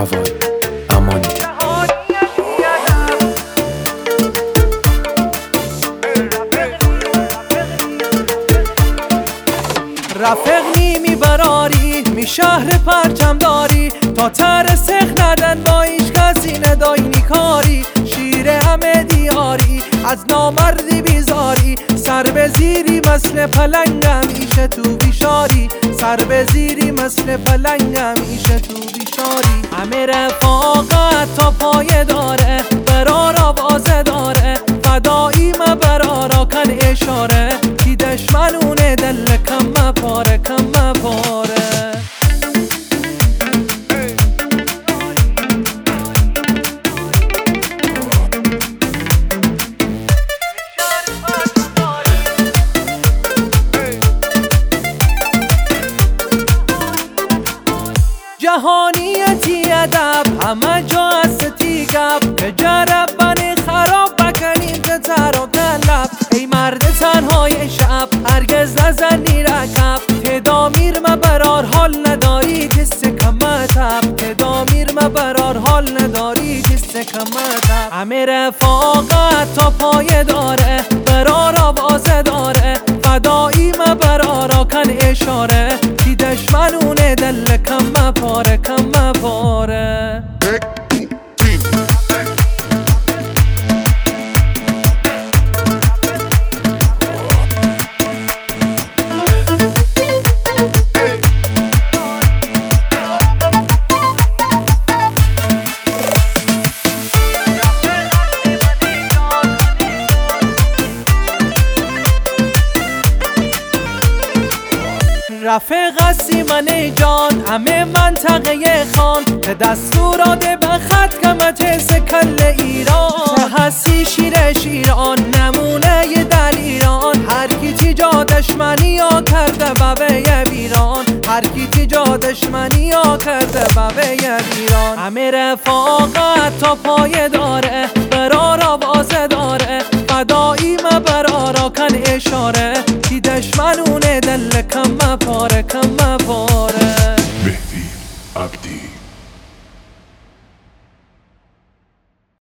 جواد امانی. رفیق نیمی براری می شهر پرچم داری تا ترسخ ندن با ایش کسی نداینی کاری شیر همه دیاری از نامردی بیزاری سر به زیری مثل پلنگ همیشه تو بیشاری سر به زیری مثل پلنگ همیشه تو بیشاری همه رفاقت تا پایه داره برار آوازه داره فدایی ما برارا کن اشاره کی دشمنونه دل کم پاره کم پاره. جهانیتی ادب همه جا هستی گپ که جرب بنی خراب بکنیم که تراب طلب ای مرد تنهای شب هرگز نزنی رکب تدامیر مبرار حال نداری کسی کمتب تدامیر مبرار حال نداری کسی کمتب همه رفاقت تا پایه داره برار آوازه داره فدایی مبرارا کن اشاره کی دشمنونه دل کم پاره کم پاره. رفیق هستی من جان همه منطقه خان به دستوراده به خط کمت سکل ایران تو هستی شیر شیران نمونه دل ایران هر کی تیجا دشمنی ها کرده بابه ویران هر کی تیجا دشمنی ها کرده بابه ویران همه رفاقت تا پایه داره برار آوازه داره فدایی ما برارا کن اشاره کی دشمنونه دل کم پاره کم پاره. مهدی عبدی